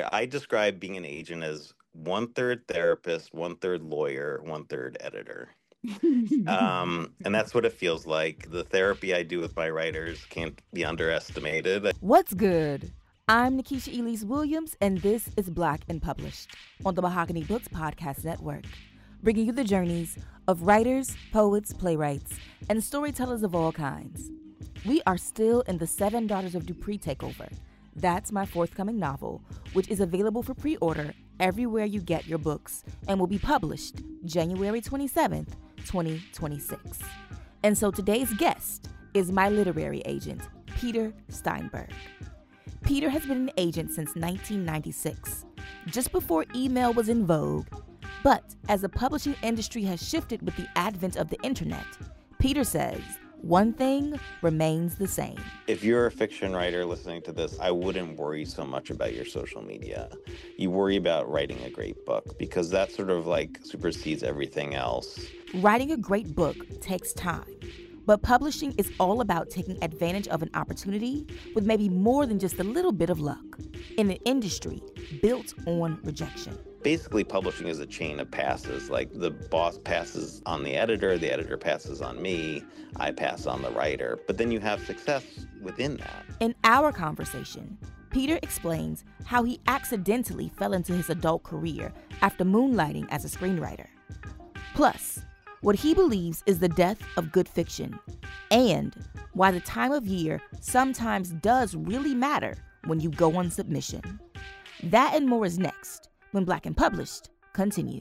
I describe being an agent as one third therapist, one third lawyer, one third editor. And that's what it feels like. The therapy I do with my writers can't be underestimated. What's good? I'm Nikisha Elise Williams, and this is Black and Published on the Mahogany Books Podcast Network, bringing you the journeys of writers, poets, playwrights, and storytellers of all kinds. We are still in the Seven Daughters of Dupree takeover. That's my forthcoming novel, which is available for pre-order everywhere you get your books and will be published January 27th, 2026. And so today's guest is my literary agent, Peter Steinberg. Peter has been an agent since 1996, just before email was in vogue. But as the publishing industry has shifted with the advent of the internet, Peter says one thing remains the same. If you're a fiction writer listening to this, I wouldn't worry so much about your social media. You worry about writing a great book because that sort of like supersedes everything else. Writing a great book takes time, but publishing is all about taking advantage of an opportunity with maybe more than just a little bit of luck in an industry built on rejection. Basically, publishing is a chain of passes. Like the boss passes on the editor passes on me, I pass on the writer. But then you have success within that. In our conversation, Peter explains how he accidentally fell into his adult career after moonlighting as a screenwriter. Plus, what he believes is the death of good fiction, and why the time of year sometimes does really matter when you go on submission. That and more is next, when Black and Published continues.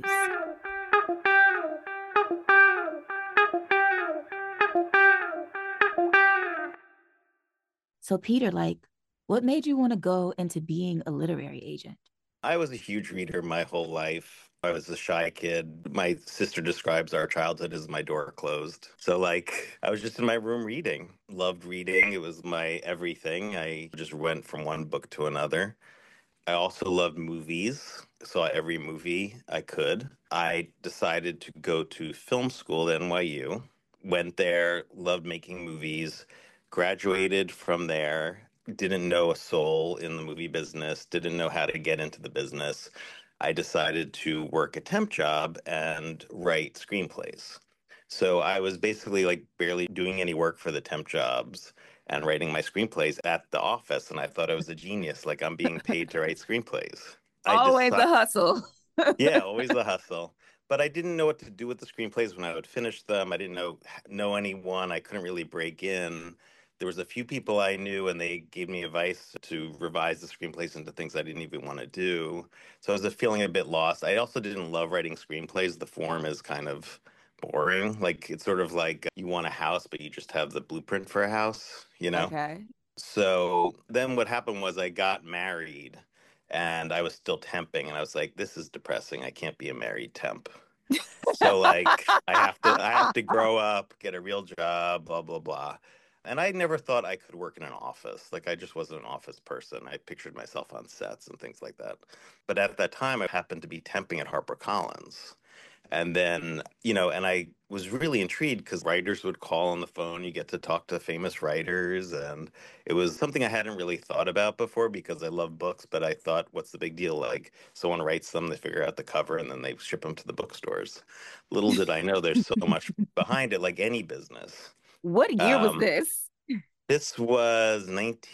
So Peter, what made you want to go into being a literary agent? I was a huge reader my whole life. I was a shy kid. My sister describes our childhood as my door closed. So, I was just in my room reading. Loved reading. It was my everything. I just went from one book to another. I also loved movies. Saw every movie I could. I decided to go to film school at NYU. Went there, loved making movies, graduated from there, didn't know a soul in the movie business, didn't know how to get into the business. I decided to work a temp job and write screenplays. So I was basically barely doing any work for the temp jobs and writing my screenplays at the office. And I thought I was a genius. Like I'm being paid to write screenplays. Always a hustle. Yeah, always the hustle. But I didn't know what to do with the screenplays when I would finish them. I didn't know anyone. I couldn't really break in. There was a few people I knew, and they gave me advice to revise the screenplays into things I didn't even want to do. So I was feeling a bit lost. I also didn't love writing screenplays. The form is kind of boring. It's sort of like you want a house, but you just have the blueprint for a house, you know? Okay. So then what happened was I got married and I was still temping and I was like, this is depressing. I can't be a married temp. So I have to grow up, get a real job, blah, blah, blah. And I never thought I could work in an office. I just wasn't an office person. I pictured myself on sets and things like that. But at that time, I happened to be temping at HarperCollins. And then, and I was really intrigued because writers would call on the phone. You get to talk to famous writers. And it was something I hadn't really thought about before because I love books. But I thought, what's the big deal? Someone writes them, they figure out the cover, and then they ship them to the bookstores. Little did I know there's so much behind it, like any business. What year was this? This was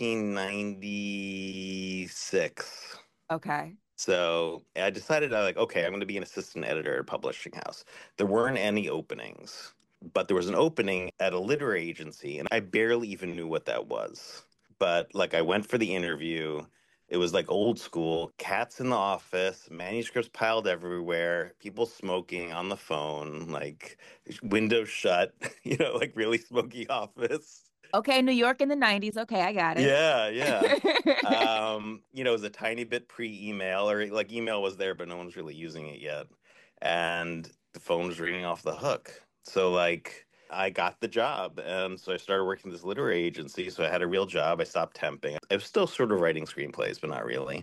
1996. Okay. So I decided okay, I'm going to be an assistant editor at a publishing house. There weren't any openings, but there was an opening at a literary agency, and I barely even knew what that was. But I went for the interview. It was old school, cats in the office, manuscripts piled everywhere, people smoking on the phone, windows shut, really smoky office. Okay, New York in the 90s. Okay, I got it. Yeah, yeah. It was a tiny bit pre-email, or email was there, but no one was really using it yet. And the phone was ringing off the hook. So I got the job. And so I started working at this literary agency. So I had a real job. I stopped temping. I was still sort of writing screenplays, but not really.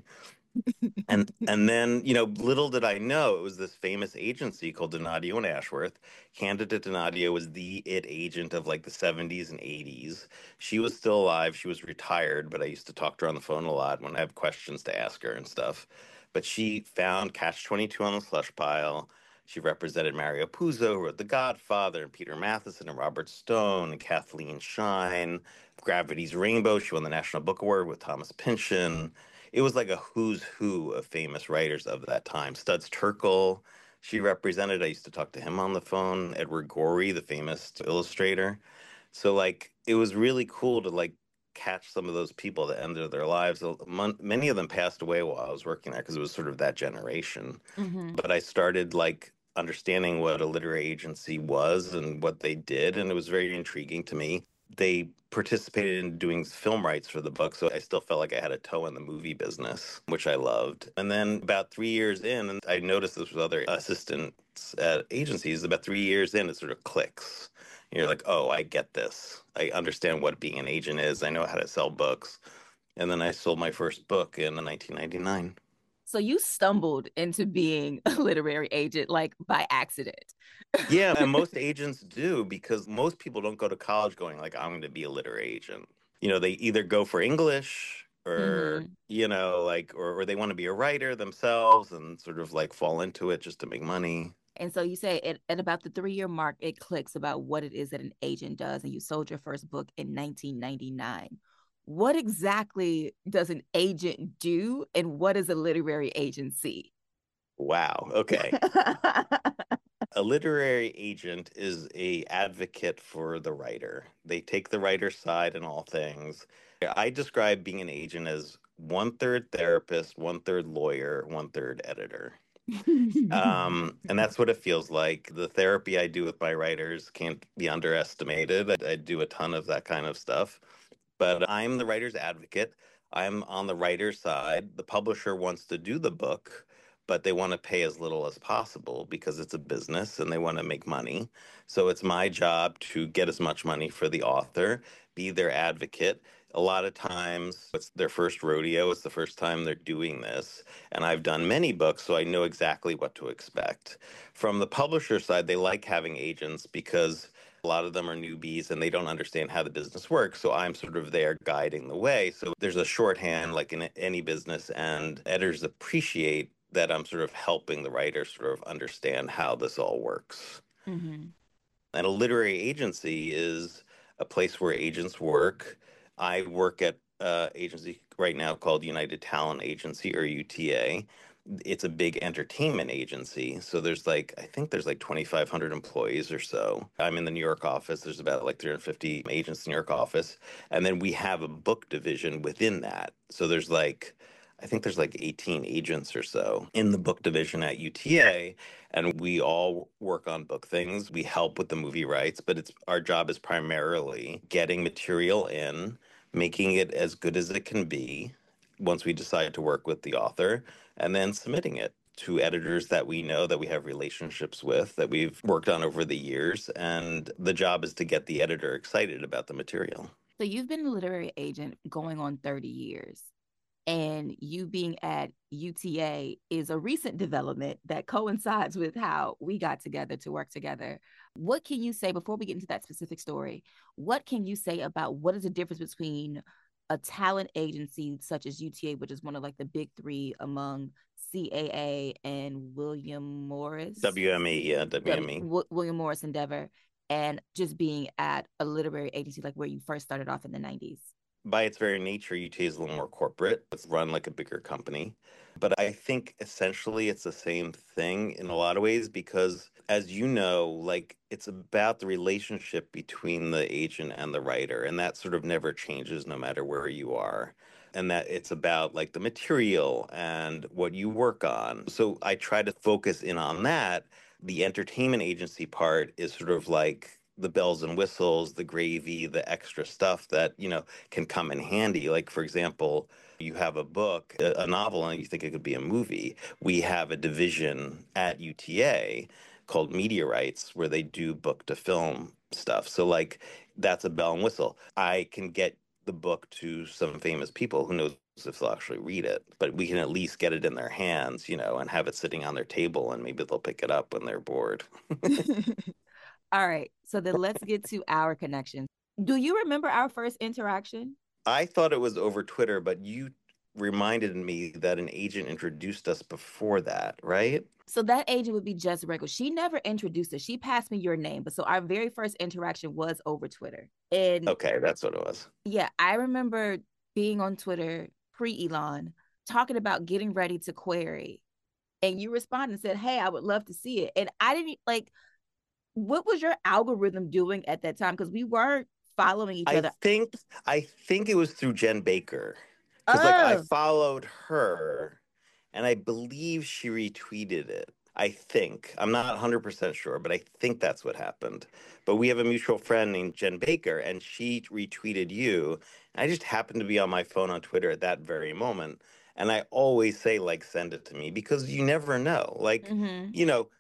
And then, little did I know it was this famous agency called Donadio and Ashworth. Candidate Donadio was the it agent of like the 70s and 80s. She was still alive. She was retired, but I used to talk to her on the phone a lot when I have questions to ask her and stuff. But she found Catch 22 on the slush pile. She represented Mario Puzo, who wrote The Godfather, and Peter Matheson, and Robert Stone, and Kathleen Shine. Gravity's Rainbow. She won the National Book Award with Thomas Pynchon. It was like a who's who of famous writers of that time. Studs Terkel, she represented. I used to talk to him on the phone. Edward Gorey, the famous illustrator. So like it was really cool to like catch some of those people at the end of their lives. Many of them passed away while I was working there because it was sort of that generation. Hmm. But I started like understanding what a literary agency was and what they did, and it was very intriguing to me. They participated in doing film rights for the book, so I still felt like I had a toe in the movie business, which I loved. And then about 3 years in, and I noticed this with other assistants at agencies, about 3 years in, it sort of clicks. You're like, oh, I get this. I understand what being an agent is. I know how to sell books. And then I sold my first book in 1999. So you stumbled into being a literary agent like by accident. Yeah, and most agents do because most people don't go to college going like I'm going to be a literary agent. They either go for English or Hmm. like or they want to be a writer themselves and sort of like fall into it just to make money. And so you say at about the 3 year mark, it clicks about what it is that an agent does, and you sold your first book in 1999. What exactly does an agent do, and what is a literary agency? Wow. Okay. A literary agent is a advocate for the writer. They take the writer's side in all things. I describe being an agent as one third therapist, one third lawyer, one third editor. And that's what it feels like. The therapy I do with my writers can't be underestimated. I do a ton of that kind of stuff. But I'm the writer's advocate. I'm on the writer's side. The publisher wants to do the book, but they want to pay as little as possible because it's a business and they want to make money. So it's my job to get as much money for the author, be their advocate. A lot of times it's their first rodeo, it's the first time they're doing this. And I've done many books, so I know exactly what to expect. From the publisher side, they like having agents because a lot of them are newbies and they don't understand how the business works. So I'm sort of there guiding the way. So there's a shorthand like in any business, and editors appreciate that I'm sort of helping the writer sort of understand how this all works. Hmm. And a literary agency is a place where agents work. I work at an agency right now called United Talent Agency or UTA. It's a big entertainment agency. So I think there's like 2,500 employees or so. I'm in the New York office. There's about like 350 agents in the New York office. And then we have a book division within that. So I think there's like 18 agents or so in the book division at UTA, and we all work on book things. We help with the movie rights, but it's our job is primarily getting material in, making it as good as it can be once we decide to work with the author, and then submitting it to editors that we know, that we have relationships with, that we've worked on over the years. And the job is to get the editor excited about the material. So you've been a literary agent going on 30 years. And you being at UTA is a recent development that coincides with how we got together to work together. What can you say before we get into that specific story? What can you say about what is the difference between a talent agency such as UTA, which is one of like the big three among CAA and William Morris, WME, yeah, WME. William Morris Endeavor, and just being at a literary agency like where you first started off in the 90s? By its very nature, UTA is a little more corporate. It's run like a bigger company. But I think essentially it's the same thing in a lot of ways because, as you know, like it's about the relationship between the agent and the writer. And that sort of never changes no matter where you are. And that it's about like the material and what you work on. So I try to focus in on that. The entertainment agency part is sort of like the bells and whistles, the gravy, the extra stuff that, can come in handy. Like, for example, you have a book, a novel, and you think it could be a movie. We have a division at UTA called Media Rights where they do book to film stuff. So, like, that's a bell and whistle. I can get the book to some famous people. Who knows if they'll actually read it, but we can at least get it in their hands, and have it sitting on their table, and maybe they'll pick it up when they're bored. All right. So then let's get to our connection. Do you remember our first interaction? I thought it was over Twitter, but you reminded me that an agent introduced us before that, right? So that agent would be Jess Regal. She never introduced us. She passed me your name, but so our very first interaction was over Twitter. And Okay, that's what it was. yeah, I remember being on Twitter pre Elon talking about getting ready to query. And you responded and said, "Hey, I would love to see it." And I didn't like, what was your algorithm doing at that time? Because we weren't following each I other. think I think it was through Jen Baker, because like I Oh, followed her, and I believe she retweeted it. I think I'm not 100% sure, but I think that's what happened. But we have a mutual friend named Jen Baker, and she retweeted you. And I just happened to be on my phone on Twitter at that very moment, and I always say like send it to me because you never know. Like, mm-hmm. you know,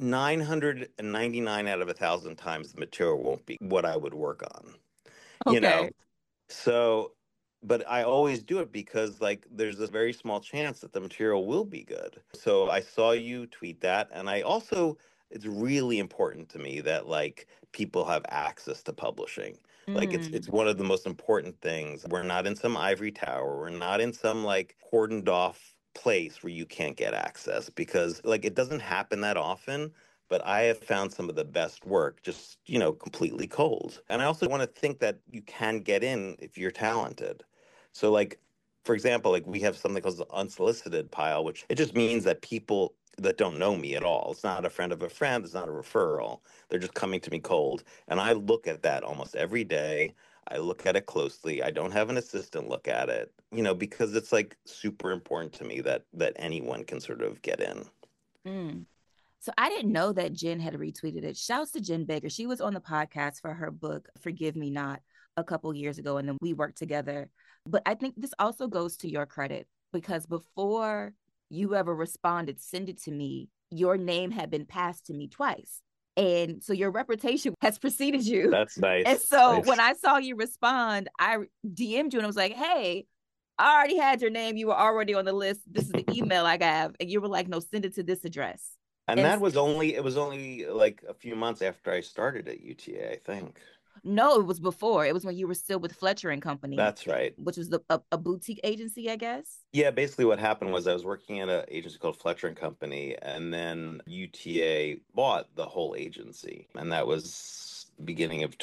999 out of 1,000 times the material won't be what I would work on, you Okay. know so, but I always do it because like there's a very small chance that the material will be good. So I saw you tweet that, and I also, it's really important to me that like people have access to publishing. Like it's Mm. one of the most important things. We're not in some ivory tower. We're not in some like cordoned off place where you can't get access, because like it doesn't happen that often, but I have found some of the best work just, completely cold. And I also want to think that you can get in if you're talented. So, like, for example, like we have something called the unsolicited pile, which it just means that people that don't know me at all, it's not a friend of a friend, it's not a referral. They're just coming to me cold. And I look at that almost every day. I look at it closely. I don't have an assistant look at it, because it's like super important to me that anyone can sort of get in. Mm. So I didn't know that Jen had retweeted it. Shouts to Jen Baker. She was on the podcast for her book, Forgive Me Not, a couple years ago, and then we worked together. But I think this also goes to your credit because before you ever responded, send it to me, your name had been passed to me twice. And so your reputation has preceded you. That's And nice. so when Nice. I saw you respond, I DM'd you and I was like, hey, I already had your name. You were already on the list. This is the email I have. And you were like, no, send it to this address. And And it was only like a few months after I started at UTA, I think. no, it was before. It was when you were still with Fletcher and Company, That's right. which was a boutique agency, I guess. Yeah, basically what happened was I was working at an agency called Fletcher and Company, and then UTA bought the whole agency, and that was the beginning of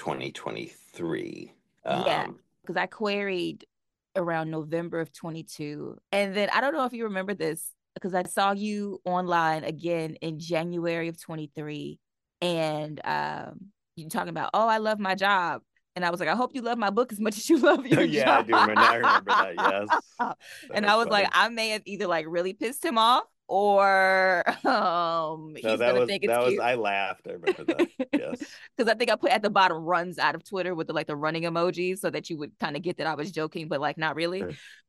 2023. Yeah, Um, because I queried around November of 22. And then I don't know if you remember this because I saw you online again in January of 23. And you talking about, oh, I love my job. And I was like, I hope you love my book as much as you love oh your yeah, I job. do remember. I remember that. Yes, that And I was was like, funny. I may have either like really pissed him off or No, he's that gonna was think it's that was. cute. I laughed. I remember that. Yes. Because I think I put at the bottom runs out of Twitter with the like the running emojis so that you would kind of get that I was joking, but like not really.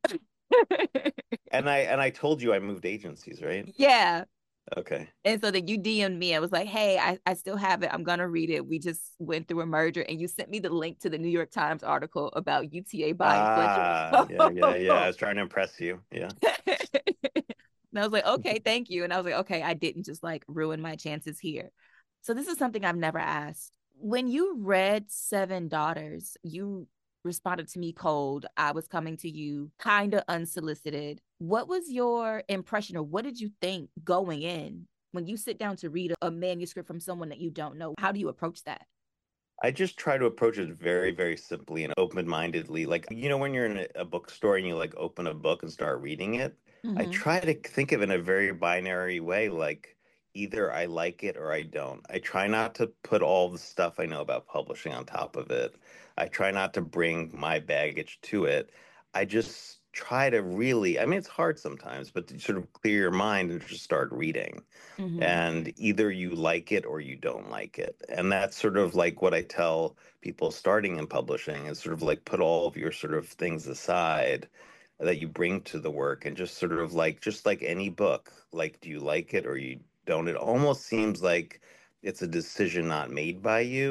And I told you I moved agencies, right? Yeah. Okay. And so then you DM'd me. I was like, hey, I still have it. I'm gonna read it. We just went through a merger and you sent me the link to the New York Times article about UTA buying Fletcher Ah, and yeah, yeah, yeah. I Co. was trying to impress you. Yeah. And I was like, okay, thank you. And I was like, okay, I didn't just like ruin my chances here. So this is something I've never asked. When you read Seven Daughters, you responded to me cold. I was coming to you kind of unsolicited. What was your impression or what did you think going in when you sit down to read a manuscript from someone that you don't know? How do you approach that? I just try to approach it very, very simply and open-mindedly. Like, when you're in a bookstore and you like open a book and start reading it, I Mm-hmm. try to think of it in a very binary way, like either I like it or I don't. I try not to put all the stuff I know about publishing on top of it. I try not to bring my baggage to it. I just try to really, I mean, it's hard sometimes, but to sort of clear your mind and just start reading, Mm-hmm. and either you like it or you don't like it. And that's sort of like what I tell people starting in publishing, is sort of like put all of your sort of things aside that you bring to the work, and just sort of like, just like any book, like, do you like it or you don't? It almost seems like it's a decision not made by you,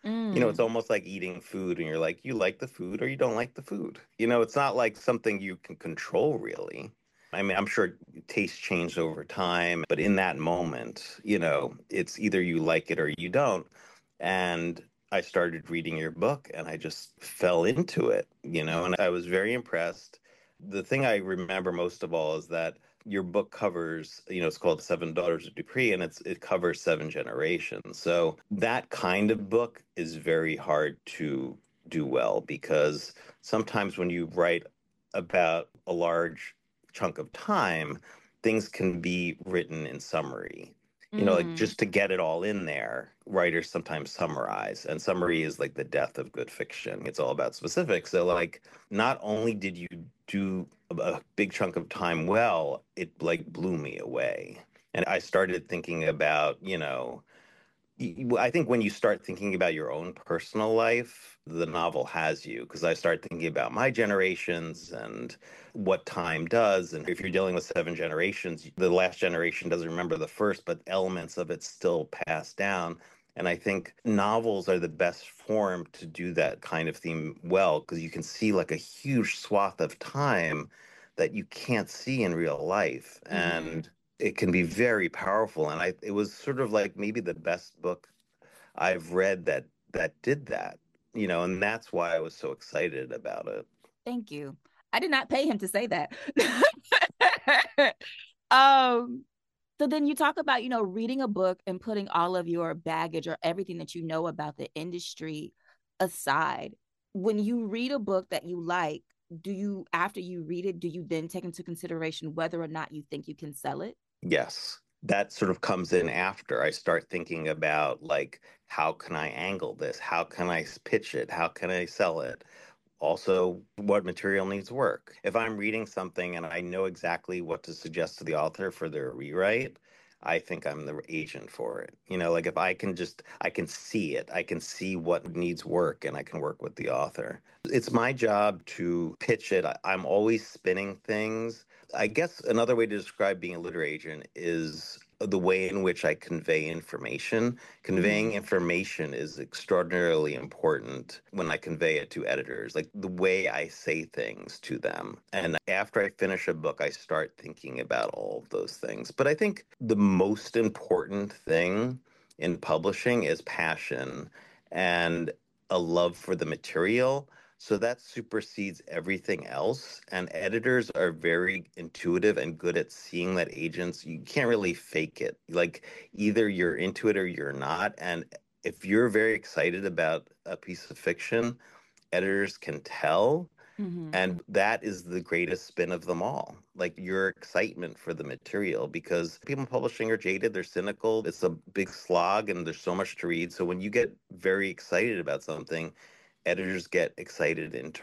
It's Mm. almost like eating food and you're like, you like the food or you don't like the food. It's not like something you can control really. I mean, I'm sure taste changed over time, but in that moment, it's either you like it or you don't. And I started reading your book and I just fell into it, and I was very impressed. The thing I remember most of all is that your book covers, it's called Seven Daughters of Dupree, and it covers seven generations. So that kind of book is very hard to do well because sometimes when you write about a large chunk of time, things can be written in summary. Like Mm. just to get it all in there, writers sometimes summarize, and summary is like the death of good fiction. It's all about specifics. So, like, not only did you do a big chunk of time well, it like blew me away. And I started thinking about, I think when you start thinking about your own personal life, the novel has you. Because I start thinking about my generations and what time does. And if you're dealing with seven generations, the last generation doesn't remember the first, but elements of it still pass down. And I think novels are the best form to do that kind of theme well, because you can see like a huge swath of time that you can't see in real life. Mm-hmm. And it can be very powerful. And it was sort of like maybe the best book I've read that did that, and that's why I was so excited about it. Thank you. I did not pay him to say that. um, so then you talk about, reading a book and putting all of your baggage or everything that you know about the industry aside. When you read a book that you like, after you read it, do you then take into consideration whether or not you think you can sell it? Yes. That sort of comes in after I start thinking about like how can I angle this? How can I pitch it? How can I sell it? Also, what material needs work. If I'm reading something and I know exactly what to suggest to the author for their rewrite, I think I'm the agent for it. Like if I can see it, I can see what needs work and I can work with the author. It's my job to pitch it. I'm always spinning things. I guess another way to describe being a literary agent is the way in which I convey information. Mm-hmm. Conveying information is extraordinarily important when I convey it to editors, like the way I say things to them. And after I finish a book, I start thinking about all of those things. But I think the most important thing in publishing is passion and a love for the material. So that supersedes everything else. And editors are very intuitive and good at seeing that agents, you can't really fake it. Like either you're into it or you're not. And if you're very excited about a piece of fiction, editors can tell. Mm-hmm. And that is the greatest spin of them all. Like your excitement for the material, because people publishing are jaded, they're cynical. It's a big slog and there's so much to read. So when you get very excited about something, editors get excited in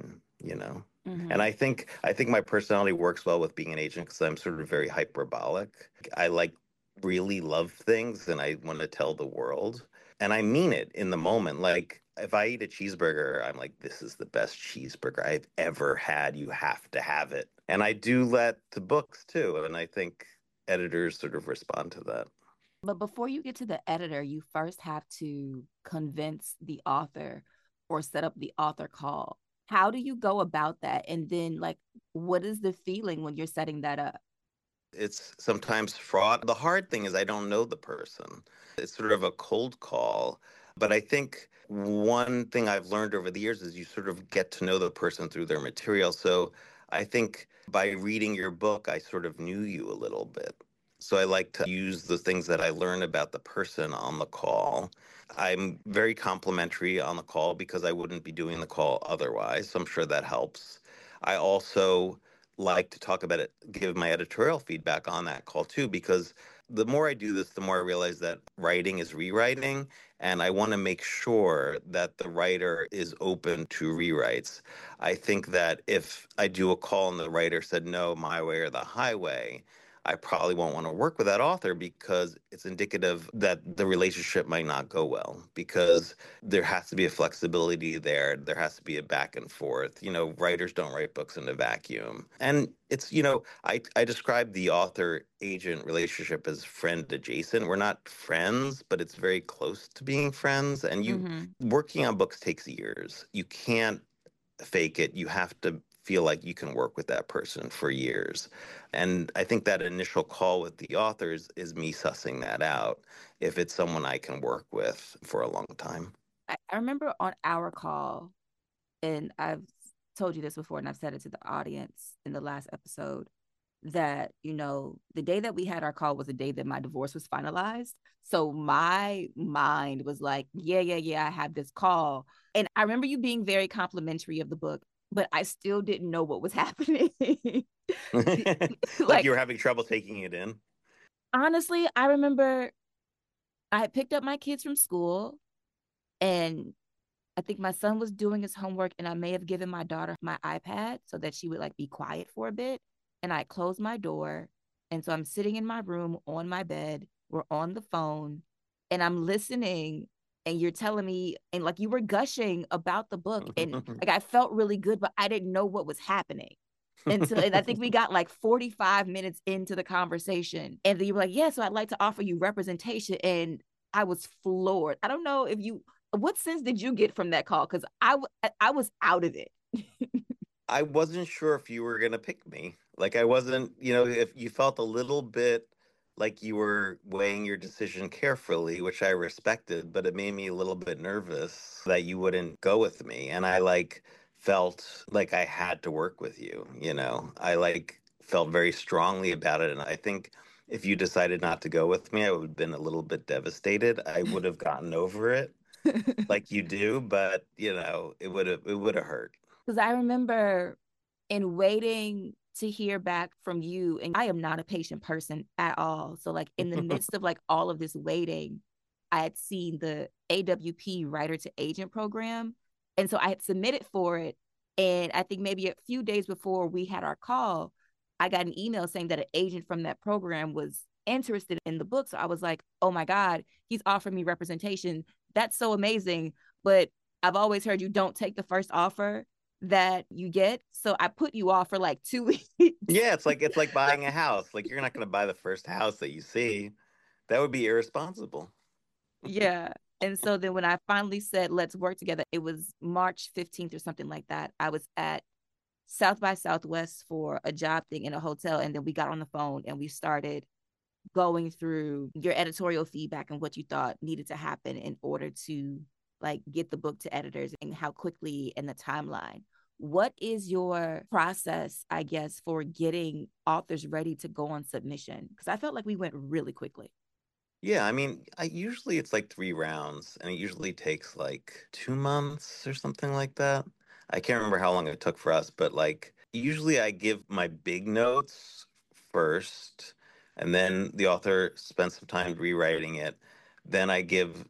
turn. And Mm-hmm. I think my personality works well with being an agent because I'm sort of very hyperbolic. I like really love things and I want to tell the world. And I mean it in the moment. Like if I eat a cheeseburger, I'm like, this is the best cheeseburger I've ever had. You have to have it. And I do that to books too. And I think editors sort of respond to that. But before you get to the editor, you first have to convince the author or set up the author call. How do you go about that? And then, like, what is the feeling when you're setting that up? It's sometimes fraud. The hard thing is I don't know the person. It's sort of a cold call. But I think one thing I've learned over the years is you sort of get to know the person through their material. So I think by reading your book, I sort of knew you a little bit. So I like to use the things that I learn about the person on the call. I'm very complimentary on the call because I wouldn't be doing the call otherwise. So I'm sure that helps. I also like to talk about it, give my editorial feedback on that call too, because the more I do this, the more I realize that writing is rewriting. And I want to make sure that the writer is open to rewrites. I think that if I do a call and the writer said, no, my way or the highway, I probably won't want to work with that author because it's indicative that the relationship might not go well because there has to be a flexibility there. There has to be a back and forth. Writers don't write books in a vacuum. And it's, I describe the author agent relationship as friend adjacent. We're not friends, but it's very close to being friends. And Mm-hmm. working on books takes years. You can't fake it. You have to feel like you can work with that person for years. And I think that initial call with the authors is me sussing that out if it's someone I can work with for a long time. I remember on our call, and I've told you this before, and I've said it to the audience in the last episode, that, the day that we had our call was the day that my divorce was finalized. So my mind was like, yeah, I have this call. And I remember you being very complimentary of the book, but I still didn't know what was happening. Like Like, you were having trouble taking it in. honestly, I remember I had picked up my kids from school, and I think my son was doing his homework, and I may have given my daughter my iPad so that she would like be quiet for a bit. And I closed my door. And so I'm sitting in my room on my bed. We're on the phone and I'm listening. And you're telling me, and like you were gushing about the book. And like I felt really good, but I didn't know what was happening. And I think we got like 45 minutes into the conversation. And then you were like, yeah, so I'd like to offer you representation. And I was floored. I don't know if you, what sense did you get from that call? Because I was out of it. I wasn't sure if you were going to pick me. Like, I wasn't, if you felt a little bit like you were weighing your decision carefully, which I respected, but it made me a little bit nervous that you wouldn't go with me. And I felt like I had to work with you. I felt very strongly about it. And I think if you decided not to go with me, I would have been a little bit devastated. I would have gotten over it like you do, but it would have hurt. Because I remember in waiting to hear back from you, and I am not a patient person at all. So, like, in the midst of like all of this waiting, I had seen the AWP writer to agent program. And so I had submitted for it. And I think maybe a few days before we had our call, I got an email saying that an agent from that program was interested in the book. So I was like, oh my God, he's offering me representation. That's so amazing. But I've always heard you don't take the first offer that you get. So I put you off for like 2 weeks. Yeah, it's like buying a house. Like you're not going to buy the first house that you see. That would be irresponsible. Yeah. And so then when I finally said, let's work together, it was March 15th or something like that. I was at South by Southwest for a job thing in a hotel. And then we got on the phone and we started going through your editorial feedback and what you thought needed to happen in order to like get the book to editors and how quickly and the timeline. What is your process, I guess, for getting authors ready to go on submission? Because I felt like we went really quickly. Yeah, I mean, I usually it's like 3 rounds, and it usually takes like 2 months or something like that. I can't remember how long it took for us, but usually I give my big notes first, and then the author spends some time rewriting it. Then I give,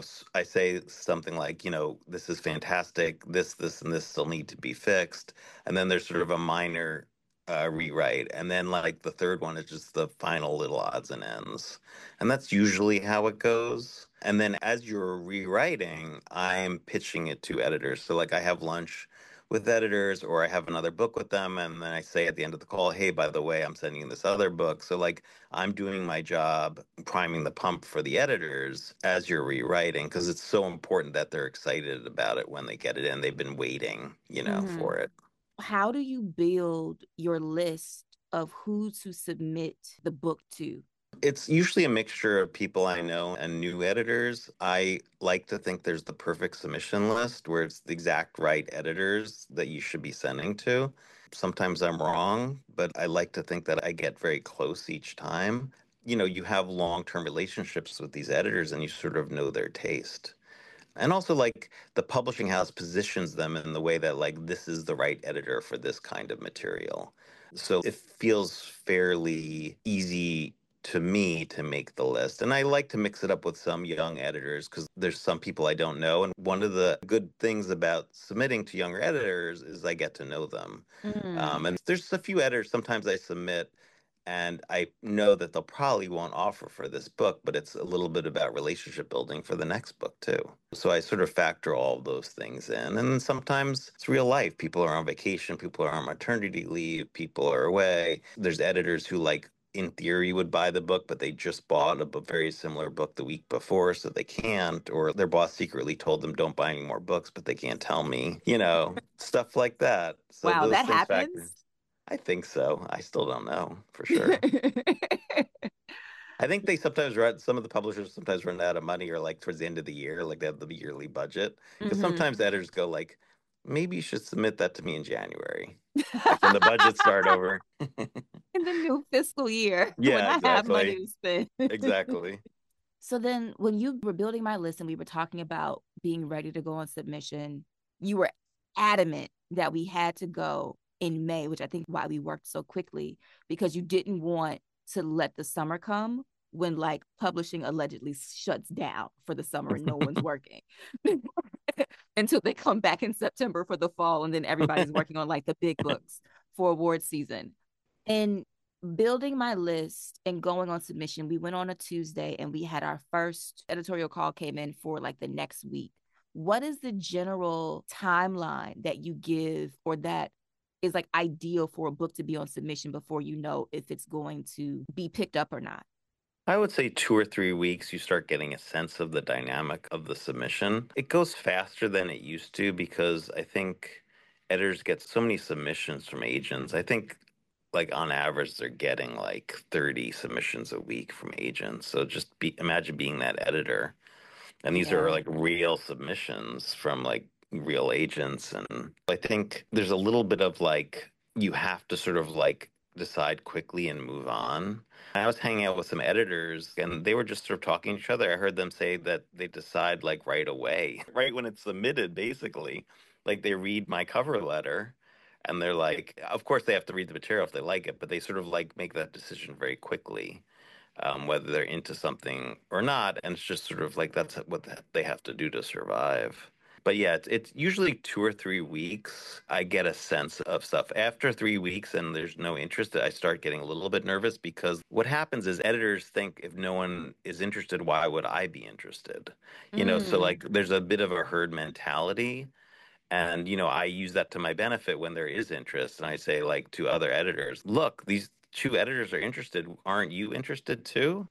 I say something like, this is fantastic. This, and this still need to be fixed. And then there's sort of a minor rewrite, and then the third one is just the final little odds and ends. And that's usually how it goes. And then as you're rewriting, I'm pitching it to editors. So I have lunch with editors or I have another book with them and then I say at the end of the call, "Hey, by the way, I'm sending you this other book." So I'm doing my job priming the pump for the editors as you're rewriting because it's so important that they're excited about it when they get it in. They've been waiting, Mm-hmm. for it. How do you build your list of who to submit the book to? It's usually a mixture of people I know and new editors. I like to think there's the perfect submission list where it's the exact right editors that you should be sending to. Sometimes I'm wrong, but I like to think that I get very close each time. You have long-term relationships with these editors and you sort of know their taste. And also, the publishing house positions them in the way that, this is the right editor for this kind of material. So it feels fairly easy to me to make the list. And I like to mix it up with some young editors because there's some people I don't know. And one of the good things about submitting to younger editors is I get to know them. Mm. And there's a few editors sometimes I submit And I know that they'll probably won't offer for this book, but it's a little bit about relationship building for the next book too. So I sort of factor all of those things in. And sometimes it's real life. People are on vacation, people are on maternity leave, people are away. There's editors who like in theory would buy the book, but they just bought a very similar book the week before, so they can't, or their boss secretly told them don't buy any more books, but they can't tell me, stuff like that. So Wow, those that things factor. happens. I think so. I still don't know for sure. I think they sometimes run, some of the publishers sometimes run out of money or like towards the end of the year, like they have the yearly budget. Because Hmm. sometimes editors go like, maybe you should submit that to me in January. Like when the budgets start over. In the new fiscal year when Yeah, I have money exactly. to spend. Exactly. So then when you were building my list and we were talking about being ready to go on submission, you were adamant that we had to go in May, which I think why we worked so quickly, because you didn't want to let the summer come when like publishing allegedly shuts down for the summer and no one's working until they come back in September for the fall and then everybody's working on like the big books for award season. And building my list and going on submission, we went on a Tuesday and we had our first editorial call came in for like the next week. What is the general timeline that you give or that is like ideal for a book to be on submission before you know if it's going to be picked up or not? I would say 2 or 3 weeks, you start getting a sense of the dynamic of the submission. It goes faster than it used to because I think editors get so many submissions from agents. I think, like, on average, they're getting like 30 submissions a week from agents. So just imagine being that editor. And these are Yeah. like real submissions from like real agents. And I think there's a little bit of like, you have to sort of like decide quickly and move on. I was hanging out with some editors and they were just sort of talking to each other. I heard them say that they decide like right away, right when it's submitted, basically. Like they read my cover letter and they're like, of course they have to read the material if they like it, but they sort of like make that decision very quickly, whether they're into something or not. And it's just sort of like that's what they have to do to survive. But yeah, it's usually 2 or 3 weeks. I get a sense of stuff. After 3 weeks and there's no interest, I start getting a little bit nervous because what happens is editors think if no one is interested, why would I be interested? So Mm. like there's a bit of a herd mentality. And, I use that to my benefit when there is interest. And I say, like, to other editors, look, these two editors are interested. Aren't you interested too?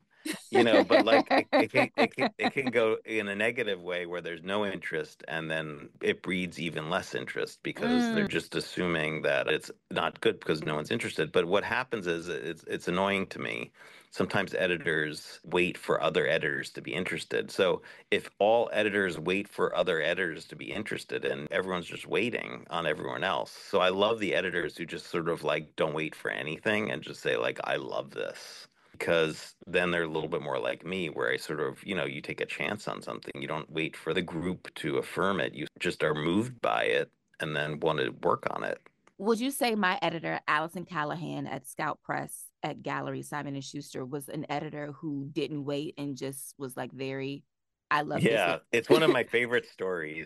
But like it can go in a negative way where there's no interest and then it breeds even less interest because they're Mm. just assuming that it's not good because no one's interested. But what happens is it's annoying to me. Sometimes editors wait for other editors to be interested. So if all editors wait for other editors to be interested and everyone's just waiting on everyone else. So I love the editors who just sort of like don't wait for anything and just say like I love this, because then they're a little bit more like me, where I sort of, you take a chance on something. You don't wait for the group to affirm it. You just are moved by it and then want to work on it. Would you say my editor, Allison Callahan at Scout Press at Gallery Simon and Schuster, was an editor who didn't wait and just was like very, I love this. Yeah, it's one of my favorite stories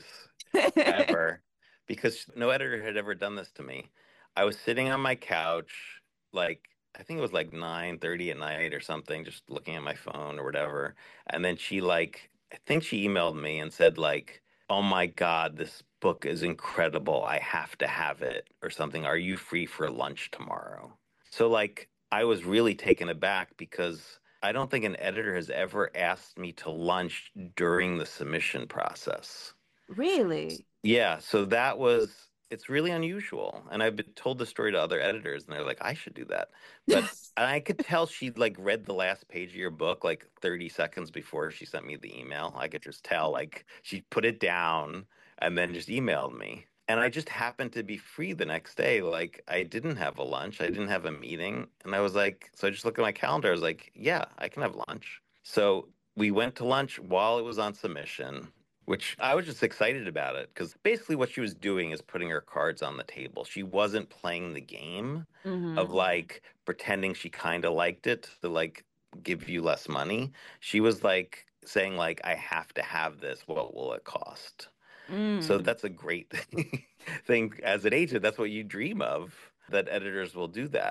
ever because no editor had ever done this to me. I was sitting on my couch, like I think it was like 9:30 at night or something, just looking at my phone or whatever. And then I think she emailed me and said like, "Oh my God, this book is incredible. I have to have it," or something. "Are you free for lunch tomorrow?" So like I was really taken aback because I don't think an editor has ever asked me to lunch during the submission process. Really? Yeah, so it's really unusual. And I've been told the story to other editors and they're like, I should do that. But I could tell she'd like read the last page of your book like 30 seconds before she sent me the email. I could just tell like she put it down and then just emailed me. And I just happened to be free the next day. Like I didn't have a lunch, I didn't have a meeting. And I was like, so I just looked at my calendar. I was like, yeah, I can have lunch. So we went to lunch while it was on submission, which I was just excited about it because basically what she was doing is putting her cards on the table. She wasn't playing the game of Mm-hmm. like pretending she kind of liked it to like give you less money. She was like saying like I have to have this. What will it cost? So Mm. that's a great thing as an agent. That's what you dream of, that editors will do that.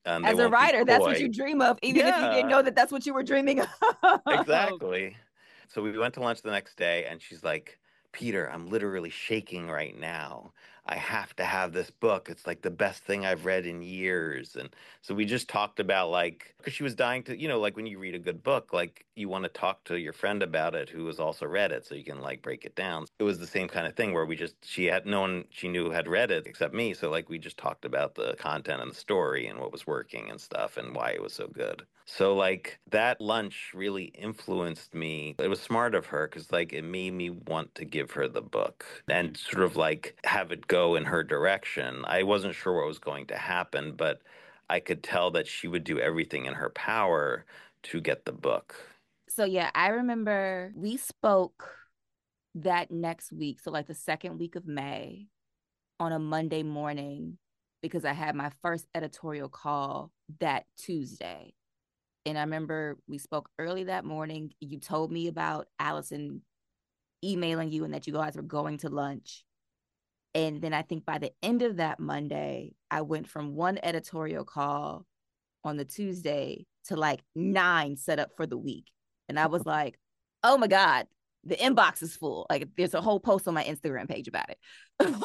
and they As a won't be writer, that's what you coy. dream of, even if you didn't Yeah, know that that's what you were dreaming of. exactly. So we went to lunch the next day, and she's like, Peter, I'm literally shaking right now. I have to have this book. It's like the best thing I've read in years. And so we just talked about like, because she was dying to, like when you read a good book, like you want to talk to your friend about it who has also read it so you can like break it down. It was the same kind of thing where she had no one she knew had read it except me. So like we just talked about the content and the story and what was working and stuff and why it was so good. So like that lunch really influenced me. It was smart of her because like it made me want to give her the book and sort of like have it go in her direction. I wasn't sure what was going to happen, but I could tell that she would do everything in her power to get the book. So yeah, I remember we spoke that next week, so like the second week of May, on a Monday morning, because I had my first editorial call that Tuesday. And I remember we spoke early that morning. You told me about Allison emailing you and that you guys were going to lunch. And then I think by the end of that Monday, I went from one editorial call on the Tuesday to like 9 set up for the week. And I was like, oh my God, the inbox is full. Like there's a whole post on my Instagram page about it.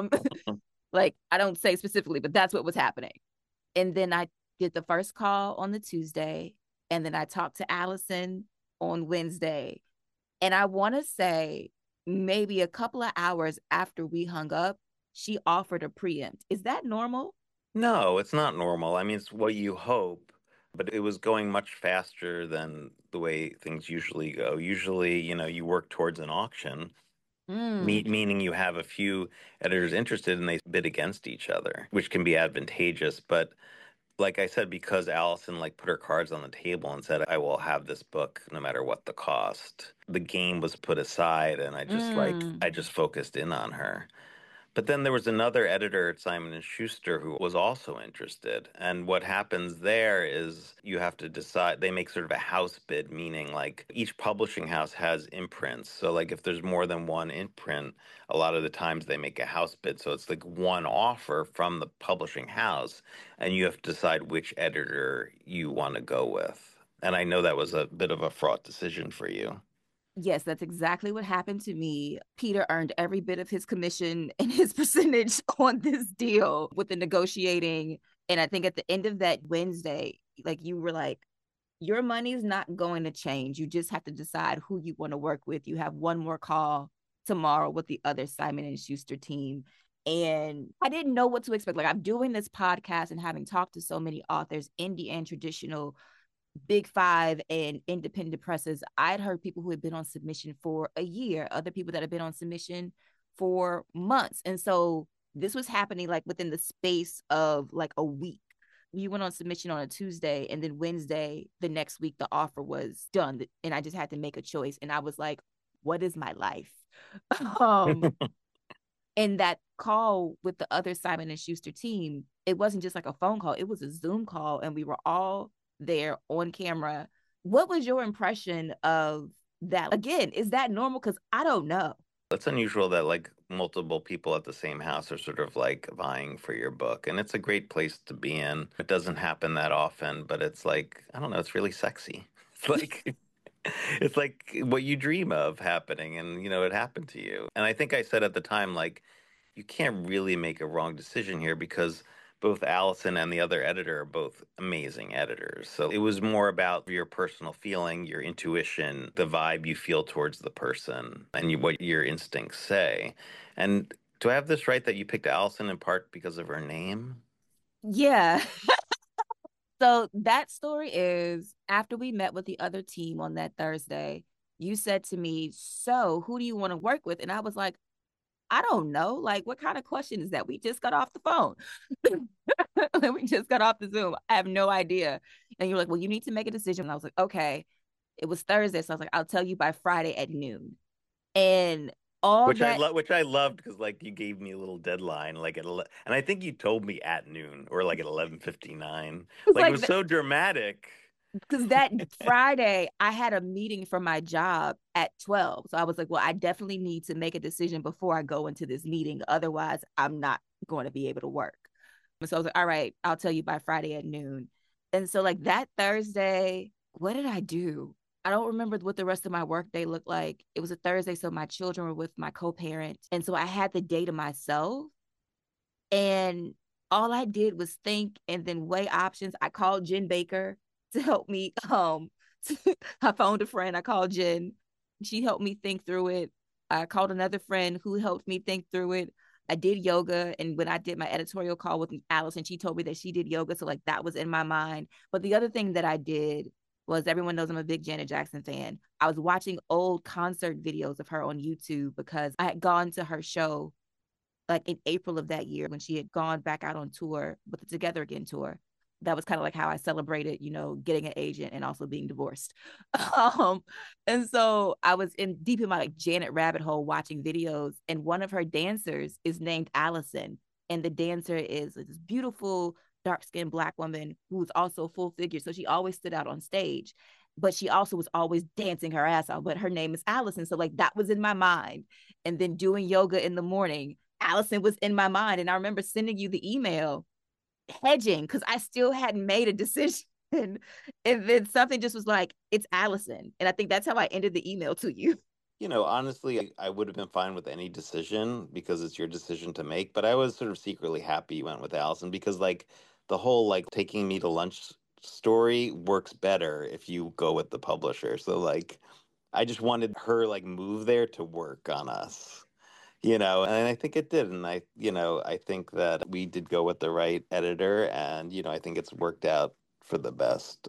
Like I don't say specifically, but that's what was happening. And then I did the first call on the Tuesday. And then I talked to Allison on Wednesday. And I want to say maybe a couple of hours after we hung up, she offered a preempt. Is that normal? No, it's not normal. I mean, it's what you hope, but it was going much faster than the way things usually go. Usually, you work towards an auction, Mm. meaning you have a few editors interested and they bid against each other, which can be advantageous. But like I said, because Allison like put her cards on the table and said, I will have this book no matter what the cost, the game was put aside and Mm. I just focused in on her. But then there was another editor at Simon and Schuster who was also interested. And what happens there is you have to decide, they make sort of a house bid, meaning like each publishing house has imprints. So like if there's more than one imprint, a lot of the times they make a house bid. So it's like one offer from the publishing house, and you have to decide which editor you want to go with. And I know that was a bit of a fraught decision for you. Yes, that's exactly what happened to me. Peter earned every bit of his commission and his percentage on this deal with the negotiating. And I think at the end of that Wednesday, like you were like, your money's not going to change. You just have to decide who you want to work with. You have one more call tomorrow with the other Simon and Schuster team. And I didn't know what to expect. Like I'm doing this podcast and having talked to so many authors, indie and traditional, big five and independent presses. I'd heard people who had been on submission for a year, other people that had been on submission for months. And so this was happening like within the space of like a week. You went on submission on a Tuesday, and then Wednesday, the next week, the offer was done. And I just had to make a choice. And I was like, what is my life? um, and that call with the other Simon and Schuster team, it wasn't just like a phone call, it was a Zoom call, and we were all there on camera. What was your impression of that? Again, is that normal? Because I don't know. It's unusual that like multiple people at the same house are sort of like vying for your book, and it's a great place to be in. It doesn't happen that often, but it's like, I don't know, it's really sexy. It's like it's like what you dream of happening, and it happened to you. And I think I said at the time, like, you can't really make a wrong decision here because both Allison and the other editor are both amazing editors. So it was more about your personal feeling, your intuition, the vibe you feel towards the person, and what your instincts say. And do I have this right that you picked Allison in part because of her name? Yeah. So that story is after we met with the other team on that Thursday, you said to me, so who do you want to work with? And I was like, I don't know. Like, what kind of question is that? We just got off the phone. We just got off the Zoom. I have no idea. And you're like, well, you need to make a decision. And I was like, okay. It was Thursday. So I was like, I'll tell you by Friday at noon. And all that, Which I loved because like you gave me a little deadline like and I think you told me at noon or like at 11:59. was Like it like, was so dramatic. because that Friday I had a meeting for my job at 12. So I was like, well, I definitely need to make a decision before I go into this meeting. Otherwise, I'm not going to be able to work. So I was like, all right, I'll tell you by Friday at noon. And so like that Thursday, what did I do? I don't remember what the rest of my work day looked like. It was a Thursday, so my children were with my co-parent. And so I had the day to myself. And all I did was think and then weigh options. I called Jen Baker to help me. I phoned a friend. I called Jen. She helped me think through it. I called another friend who helped me think through it. I did yoga. And when I did my editorial call with Allison, she told me that she did yoga. So like that was in my mind. But the other thing that I did was, everyone knows I'm a big Janet Jackson fan. I was watching old concert videos of her on YouTube because I had gone to her show like in April of that year when she had gone back out on tour with the Together Again tour. That was kind of like how I celebrated, getting an agent and also being divorced. um, and so I was in deep in my like Janet rabbit hole watching videos, and one of her dancers is named Allison, and the dancer is this beautiful dark-skinned Black woman who's also full figure, so she always stood out on stage. But she also was always dancing her ass off. But her name is Allison. So, like, that was in my mind. And then doing yoga in the morning, Allison was in my mind. And I remember sending you the email hedging because I still hadn't made a decision. And then something just was like, it's Allison. And I think that's how I ended the email to you. Honestly, I would have been fine with any decision because it's your decision to make. But I was sort of secretly happy you went with Allison because, like, the whole like taking me to lunch story works better if you go with the publisher. So, like, I just wanted her like move there to work on us. And I think it did. And I think that we did go with the right editor, and I think it's worked out for the best.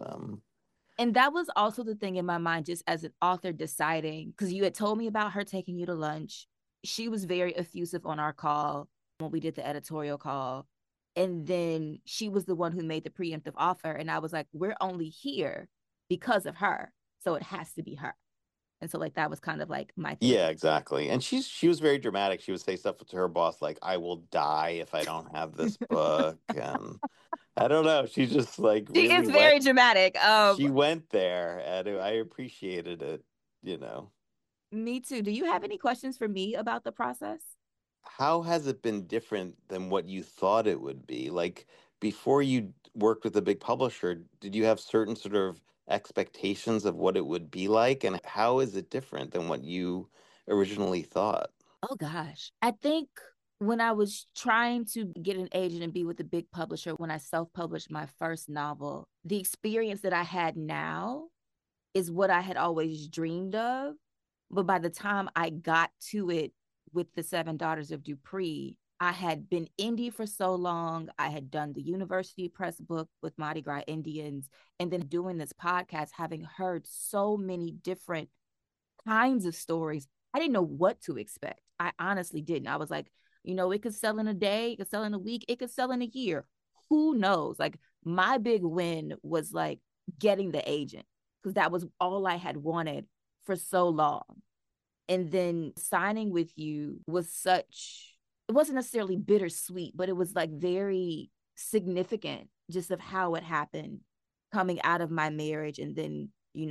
And that was also the thing in my mind, just as an author deciding, because you had told me about her taking you to lunch. She was very effusive on our call when we did the editorial call. And then she was the one who made the preemptive offer. And I was like, we're only here because of her. So it has to be her. And so like that was kind of like my thing. Yeah, exactly. And she was very dramatic. She would say stuff to her boss like, "I will die if I don't have this book." And I don't know. She just like She really is very went. dramatic. She went there, and I appreciated it. You know. Me too. Do you have any questions for me about the process? How has it been different than what you thought it would be? Like before you worked with a big publisher, did you have certain sort of expectations of what it would be like? And how is it different than what you originally thought? Oh gosh. I think when I was trying to get an agent and be with a big publisher, when I self-published my first novel, the experience that I had now is what I had always dreamed of. But by the time I got to it with the Seven Daughters of Dupree, I had been indie for so long. I had done the university press book with Mardi Gras Indians, and then doing this podcast, having heard so many different kinds of stories. I didn't know what to expect. I honestly didn't. I was like, it could sell in a day, it could sell in a week, it could sell in a year. Who knows? Like, my big win was like getting the agent because that was all I had wanted for so long. And then signing with you was such, it wasn't necessarily bittersweet, but it was like very significant just of how it happened coming out of my marriage. And then,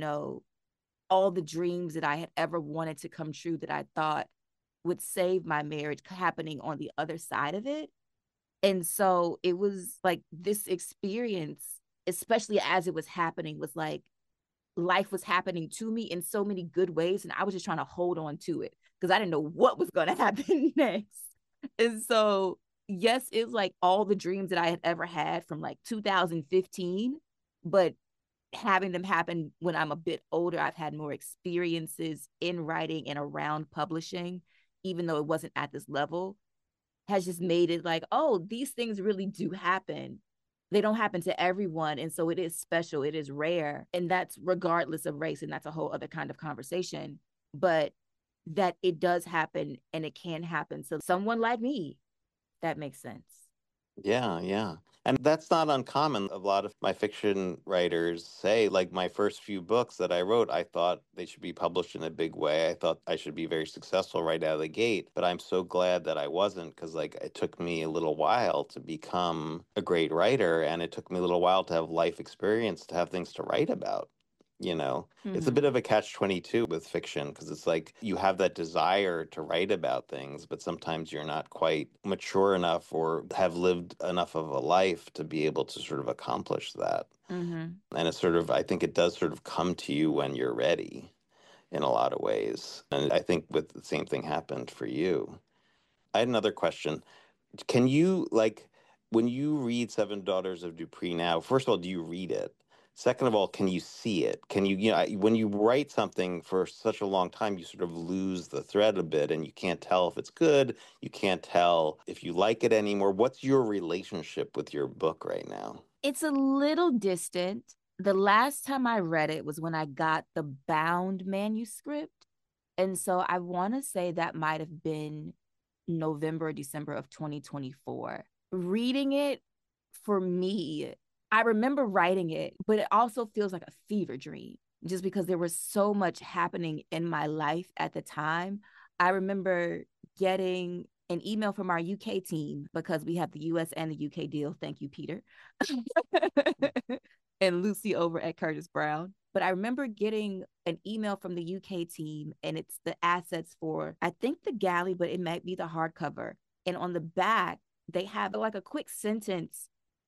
all the dreams that I had ever wanted to come true that I thought would save my marriage happening on the other side of it. And so it was like this experience, especially as it was happening, was like life was happening to me in so many good ways. And I was just trying to hold on to it because I didn't know what was going to happen next. And so, yes, it's like all the dreams that I had ever had from like 2015, but having them happen when I'm a bit older, I've had more experiences in writing and around publishing, even though it wasn't at this level, has just made it like, oh, these things really do happen. They don't happen to everyone. And so it is special, it is rare. And that's regardless of race. And that's a whole other kind of conversation. But that it does happen and it can happen. So someone like me, that makes sense. Yeah, yeah. And that's not uncommon. A lot of my fiction writers say, like, my first few books that I wrote, I thought they should be published in a big way. I thought I should be very successful right out of the gate. But I'm so glad that I wasn't because, like, it took me a little while to become a great writer. And it took me a little while to have life experience, to have things to write about. You know, it's a Mm-hmm. bit of a catch-22 with fiction because it's like you have that desire to write about things, but sometimes you're not quite mature enough or have lived enough of a life to be able to sort of accomplish that. Mm-hmm. And it's sort of, I think it does sort of come to you when you're ready in a lot of ways. And I think with the same thing happened for you. I had another question. Can you like when you read Seven Daughters of Dupree now, first of all, do you read it? Second of all, can you see it? Can you, when you write something for such a long time, you sort of lose the thread a bit and you can't tell if it's good. You can't tell if you like it anymore. What's your relationship with your book right now? It's a little distant. The last time I read it was when I got the bound manuscript. And so I want to say that might have been November, December of 2024. Reading it for me, I remember writing it, but it also feels like a fever dream just because there was so much happening in my life at the time. I remember getting an email from our UK team because we have the US and the UK deal. Thank you, Peter. And Lucy over at Curtis Brown. But I remember getting an email from the UK team, and it's the assets for, I think, the galley, but it might be the hardcover. And on the back, they have like a quick sentence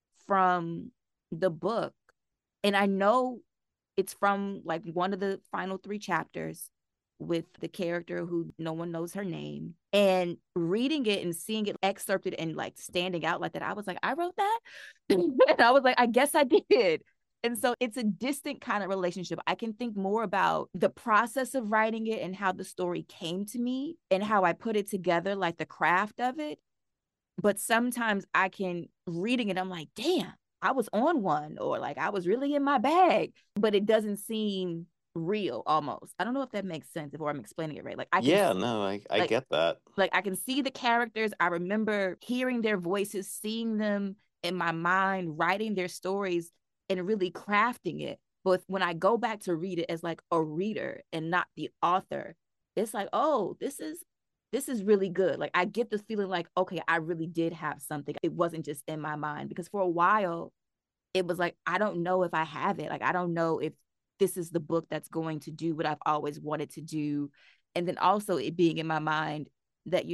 from the book. And I know it's from like one of the final three chapters with the character who no one knows her name. And reading it and seeing it excerpted and like standing out like that, I was like, I wrote that. And I was like, I guess I did. And so it's a distant kind of relationship. I can think more about the process of writing it and how the story came to me and how I put it together, like the craft of it. But sometimes I can reading it, I'm like, damn, I was on one, or like I was really in my bag, but it doesn't seem real almost. I don't know if that makes sense or I'm explaining it right. Like I can Yeah, no, I like get that. I can see the characters. I remember hearing their voices, seeing them in my mind, writing their stories and really crafting it. But when I go back to read it as like a reader and not the author, it's like, oh, this is really good. Like I get the feeling like, okay, I really did have something. It wasn't just in my mind because for a while it was like, I don't know if I have it. Like I don't know if this is the book that's going to do what I've always wanted to do. And then also it being in my mind that,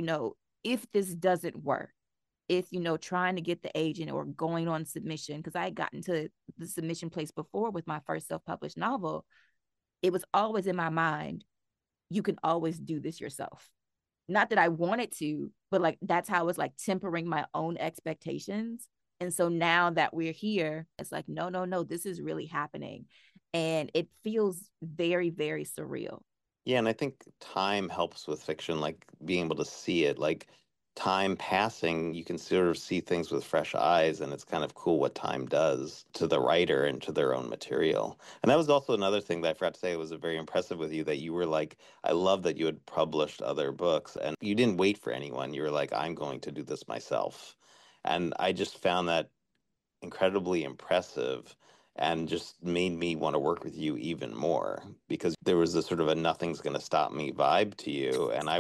if this doesn't work, if, trying to get the agent or going on submission, because I had gotten to the submission place before with my first self published novel, it was always in my mind, you can always do this yourself. Not that I wanted to, but like that's how I was like tempering my own expectations. And so now that we're here, it's like, no, no, no, this is really happening. And it feels very, very surreal. Yeah, and I think time helps with fiction, like being able to see it, like time passing, you can sort of see things with fresh eyes, and it's kind of cool what time does to the writer and to their own material. And that was also another thing that I forgot to say was very impressive with you that you were like, I love that you had published other books and you didn't wait for anyone. You were like, I'm going to do this myself. And I just found that incredibly impressive and just made me want to work with you even more because there was a sort of a nothing's going to stop me vibe to you and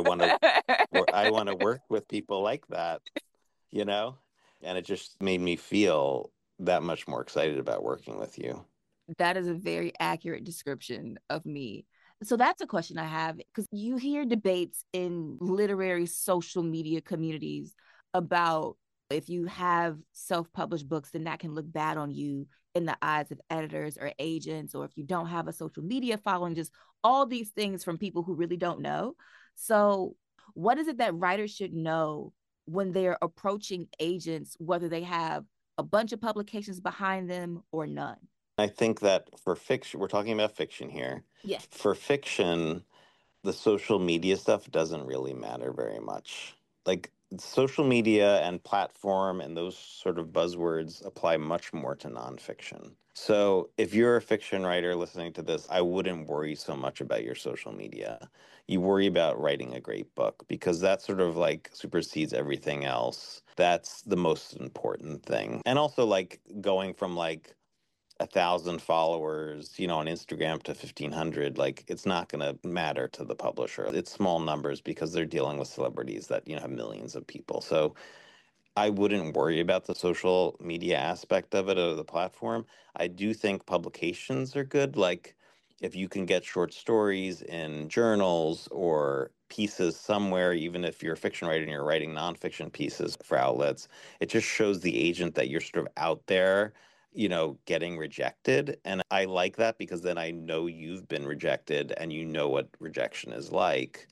I want to work with people like that, you know? And it just made me feel that much more excited about working with you. That is a very accurate description of me. So that's a question I have because you hear debates in literary social media communities about if you have self-published books, then that can look bad on you in the eyes of editors or agents, or if you don't have a social media following, just all these things from people who really don't know. So what is it that writers should know when they're approaching agents, whether they have a bunch of publications behind them or none? I think that for fiction, we're talking about fiction here. Yeah. For fiction, the social media stuff doesn't really matter very much. Like social media and platform and those sort of buzzwords apply much more to nonfiction. So if you're a fiction writer listening to this, I wouldn't worry so much about your social media. You worry about writing a great book because that sort of like supersedes everything else. That's the most important thing. And also like going from like 1,000 followers, on Instagram to 1,500, like it's not going to matter to the publisher. It's small numbers because they're dealing with celebrities that, have millions of people. So I wouldn't worry about the social media aspect of it or the platform. I do think publications are good. Like if you can get short stories in journals or pieces somewhere, even if you're a fiction writer and you're writing nonfiction pieces for outlets, it just shows the agent that you're sort of out there, getting rejected. And I like that because then I know you've been rejected and you know what rejection is like.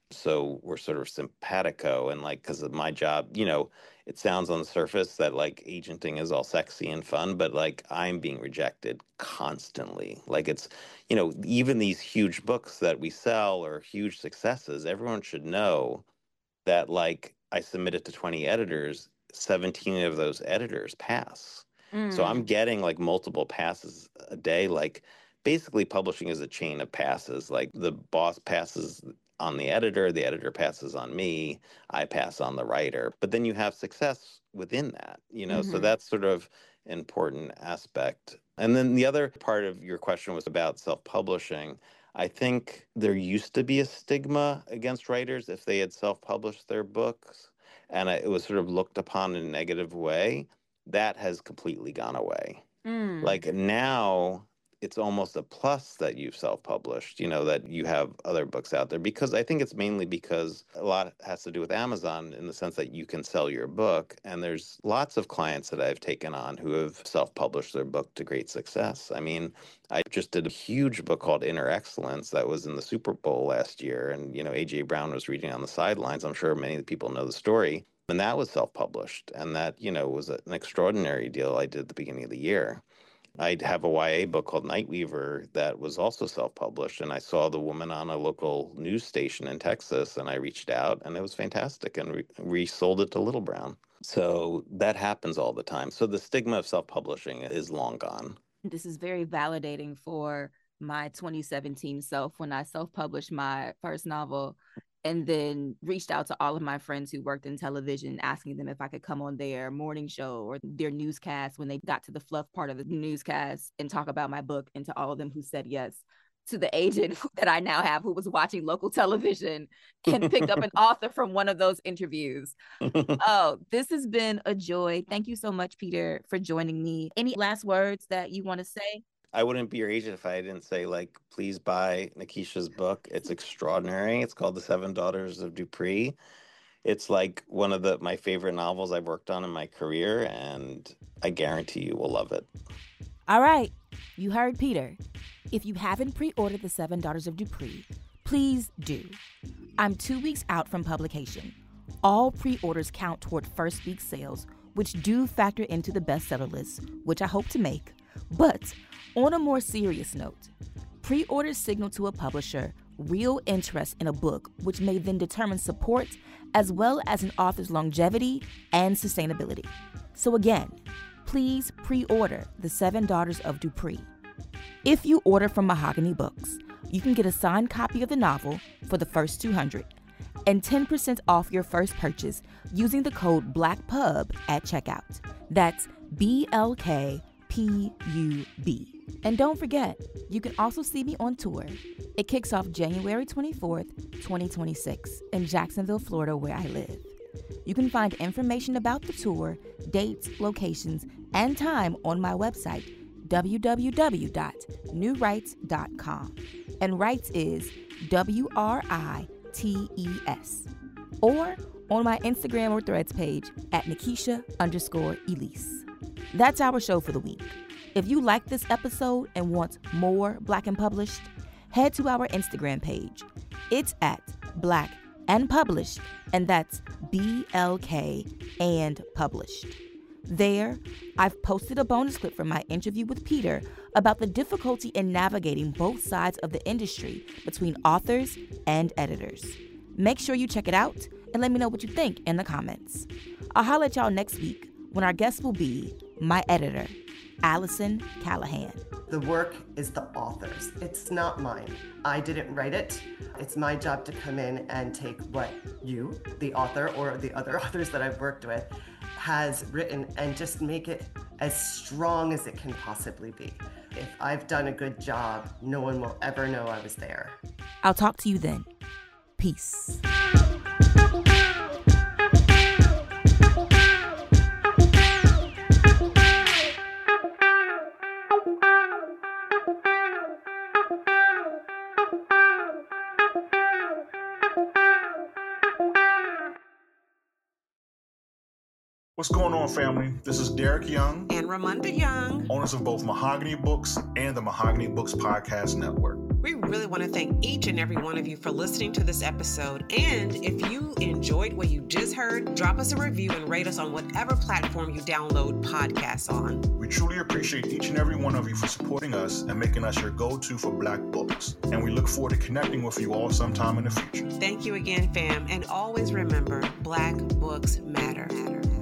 So we're sort of simpatico, and like, because of my job, it sounds on the surface that like agenting is all sexy and fun, but like I'm being rejected constantly. Like it's, even these huge books that we sell or huge successes, everyone should know that like I submitted to 20 editors, 17 of those editors pass. So I'm getting like multiple passes a day. Like basically publishing is a chain of passes. Like the boss passes on the editor passes on me, I pass on the writer. But then you have success within that, so that's sort of an important aspect. And then the other part of your question was about self-publishing. I think there used to be a stigma against writers if they had self-published their books, and it was sort of looked upon in a negative way. That has completely gone away. Like now, it's almost a plus that you've self-published, that you have other books out there, because I think it's mainly because a lot has to do with Amazon in the sense that you can sell your book. And there's lots of clients that I've taken on who have self-published their book to great success. I mean, I just did a huge book called Inner Excellence that was in the Super Bowl last year. And, AJ Brown was reading on the sidelines. I'm sure many people know the story. And that was self-published. And that, was an extraordinary deal I did at the beginning of the year. I have a YA book called Nightweaver that was also self-published, and I saw the woman on a local news station in Texas, and I reached out, and it was fantastic, and resold it to Little Brown. So that happens all the time. So the stigma of self-publishing is long gone. This is very validating for my 2017 self when I self-published my first novel, and then reached out to all of my friends who worked in television, asking them if I could come on their morning show or their newscast when they got to the fluff part of the newscast and talk about my book, and to all of them who said yes. To the agent that I now have who was watching local television and picked up an author from one of those interviews. Oh, this has been a joy. Thank you so much, Peter, for joining me. Any last words that you want to say? I wouldn't be your agent if I didn't say, like, please buy Nikisha's book. It's extraordinary. It's called The Seven Daughters of Dupree. It's like one of my favorite novels I've worked on in my career, and I guarantee you will love it. All right. You heard Peter. If you haven't pre-ordered The Seven Daughters of Dupree, please do. I'm 2 weeks out from publication. All pre-orders count toward first week sales, which do factor into the bestseller list, which I hope to make. But on a more serious note, pre-orders signal to a publisher real interest in a book, which may then determine support as well as an author's longevity and sustainability. So again, please pre-order The Seven Daughters of Dupree. If you order from Mahogany Books, you can get a signed copy of the novel for the first 200 and 10% off your first purchase using the code BLACKPUB at checkout. That's BLKPUB. And don't forget, you can also see me on tour. It kicks off January 24th, 2026 in Jacksonville, Florida, where I live. You can find information about the tour, dates, locations, and time on my website, www.newrights.com. And Rights is WRITES. Or on my Instagram or Threads page at Nikisha_Elise. That's our show for the week. If you like this episode and want more Black and Published, head to our Instagram page. It's at Black and Published, and that's BLK and Published. There, I've posted a bonus clip from my interview with Peter about the difficulty in navigating both sides of the industry between authors and editors. Make sure you check it out and let me know what you think in the comments. I'll holler at y'all next week when our guest will be my editor, Allison Callahan. The work is the author's. It's not mine. I didn't write it. It's my job to come in and take what you, the author, or the other authors that I've worked with, has written and just make it as strong as it can possibly be. If I've done a good job, no one will ever know I was there. I'll talk to you then. Peace. What's going on, family? This is Derek Young and Ramunda Young, owners of both Mahogany Books and the Mahogany Books Podcast Network. We really want to thank each and every one of you for listening to this episode. And if you enjoyed what you just heard, drop us a review and rate us on whatever platform you download podcasts on. We truly appreciate each and every one of you for supporting us and making us your go-to for Black books. And we look forward to connecting with you all sometime in the future. Thank you again, fam. And always remember, Black books matter.